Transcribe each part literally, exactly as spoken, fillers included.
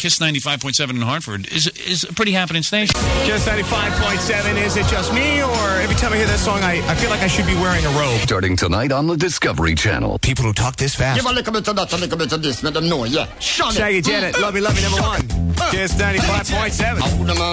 Kiss ninety-five point seven in Hartford is is a pretty happening station. Kiss ninety-five point seven. Is it just me, or every time I hear that song, I, I feel like I should be wearing a robe? Starting tonight on the Discovery Channel. People who talk this fast. Give a little bit of that, a little bit of this, let them know, yeah. Shut Shaggy Janet, love me, love me, number one. Kiss ninety-five point seven.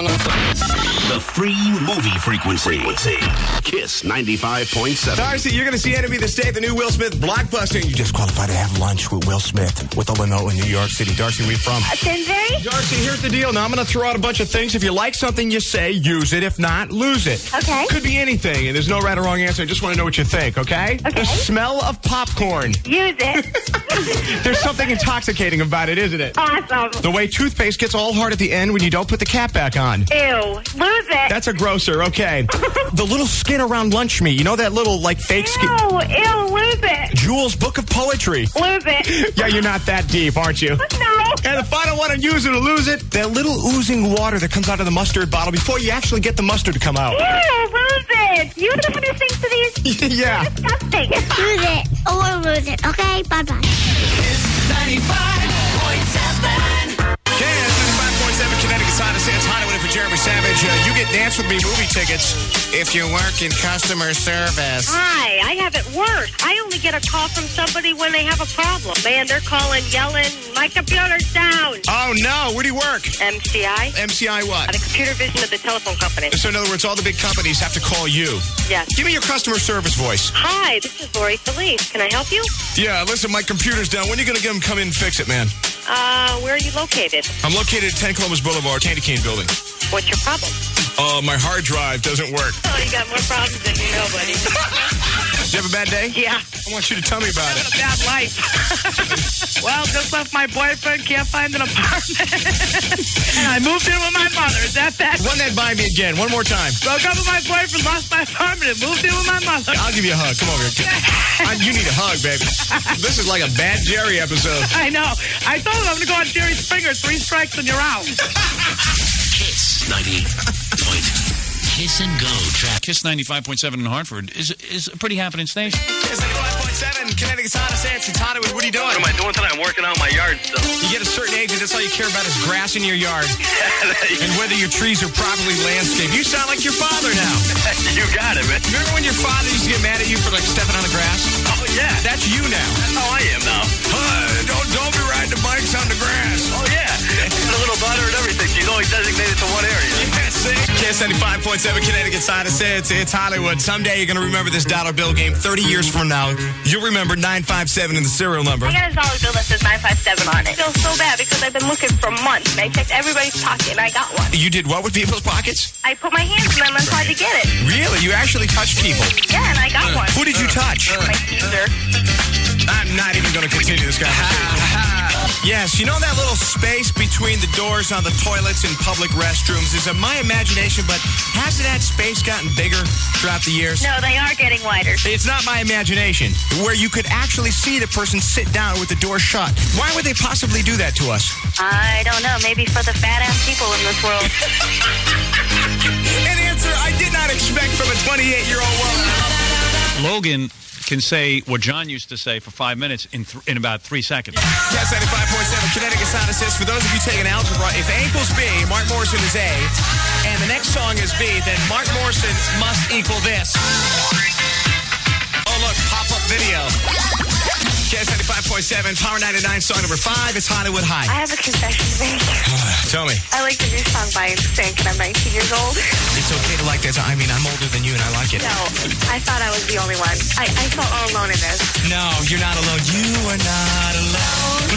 The free movie frequency. Kiss ninety-five point seven. Darcy, you're going to see Enemy of the State, the new Will Smith blockbuster. You just qualified to have lunch with Will Smith with the Leno in New York City. Darcy, where you from? Uh, Tinsley? Darcy, here's the deal. Now, I'm going to throw out a bunch of things. If you like something, you say, use it. If not, lose it. Okay. Could be anything, and there's no right or wrong answer. I just want to know what you think, okay? Okay. The smell of popcorn. Use it. There's something intoxicating about it, isn't it? Awesome. The way toothpaste gets all hard at the end when you don't put the cap back on. Ew. Lose it. That's a grosser, okay. The little skin around lunch meat. You know that little, like, fake skin? Ew. Ew. Lose it. Jules' Book of Poetry. Lose it. Yeah, you're not that deep, aren't you? No. And the final one, and use it or lose it, that little oozing water that comes out of the mustard bottle before you actually get the mustard to come out. Ew. Lose it. You know what things to these? Yeah. Disgusting. Lose it or lose it, okay? Bye-bye. ninety-five point seven. Kiss ninety-five point seven, Connecticut's hottest hits. Hollywood for Jeremy Savage. Uh, you get Dance With Me movie tickets if you work in customer service. Hi, I have it worse. I only get a call from somebody when they have a problem. Man, they're calling, yelling, my computer's down. Oh, no. Where do you work? M C I. M C I what? The computer vision of the telephone company. So, in other words, all the big companies have to call you. Yes. Give me your customer service voice. Hi, this is Lori Felice. Can I help you? Yeah, listen, my computer's down. When are you going to get them come in and fix it, man? Uh, where are you located? I'm located at ten Columbus Boulevard, Candy Cane Building. What's your problem? Uh, my hard drive doesn't work. Oh, you got more problems than you know, buddy. Did you have a bad day? Yeah. I want you to tell me about it. A bad life. Well, just left my boyfriend, can't find an apartment. And I moved in with my mother. Is that bad? Run that by me again, one more time. Broke up with my boyfriend, lost my apartment, moved in with my mother. I'll give you a hug. Come over here. I, you need a hug, baby. This is like a bad Jerry episode. I know. I told him I'm going to go on Jerry Springer. Three strikes and you're out. Kiss ninety point Kiss and Go track. Kiss ninety-five point seven in Hartford is is a pretty happening station. Kiss ninety-five point seven, Connecticut's hottest hits. It's Hollywood. What are you doing? What am I doing tonight? I'm working out my yard still. You get a certain age, and that's all you care about is grass in your yard. And whether your trees are properly landscaped. You sound like your father now. You got it, man. Remember when your father used to get mad at you for, like, stepping on the grass? Oh, yeah. That's you now. That's how I am now. Uh, don't, don't be riding the bikes on the grass. Oh, yeah. I got a little daughter and everything. She's only designated to one area. Yeah, see? Kiss ninety-five point seven, Connecticut's hottest hits. It's Hollywood. Someday you're going to remember this dollar bill game. thirty years from now, you'll remember nine five seven in the serial number. I got a dollar bill that says nine five seven on it. I feel so bad because I've been looking for months, and I checked everybody's pocket, and I got one. You did what with people's pockets? I put my hands in them and tried to get it. Really? You actually touched people? Yeah, and I got one. Who did you touch? My teaser. I'm not even going to continue this conversation. Yes, you know that little space between the doors on the toilets in public restrooms is, in my imagination, but hasn't that space gotten bigger throughout the years? No, they are getting wider. It's not my imagination, where you could actually see the person sit down with the door shut. Why would they possibly do that to us? I don't know. Maybe for the fat-ass people in this world. An answer I did not expect from a twenty-eight-year-old woman. Logan can say what John used to say for five minutes in th- in about three seconds. Yes, ninety-five point seven, Connecticut's hottest hits. For those of you taking algebra, if A equals B, Mark Morrison is A, and the next song is B, then Mark Morrison must equal this. Oh, look, pop-up video. Kiss ninety-five point seven, Power ninety-nine, song number five. It's Hollywood High. I have a confession to make. Tell me. I like the new song by NSYNC, and I'm nineteen years old. It's okay to like that. I mean, I'm older than you, and I like it. No, I thought I was the only one. I, I felt all alone in this. No, you're not alone. You are not alone.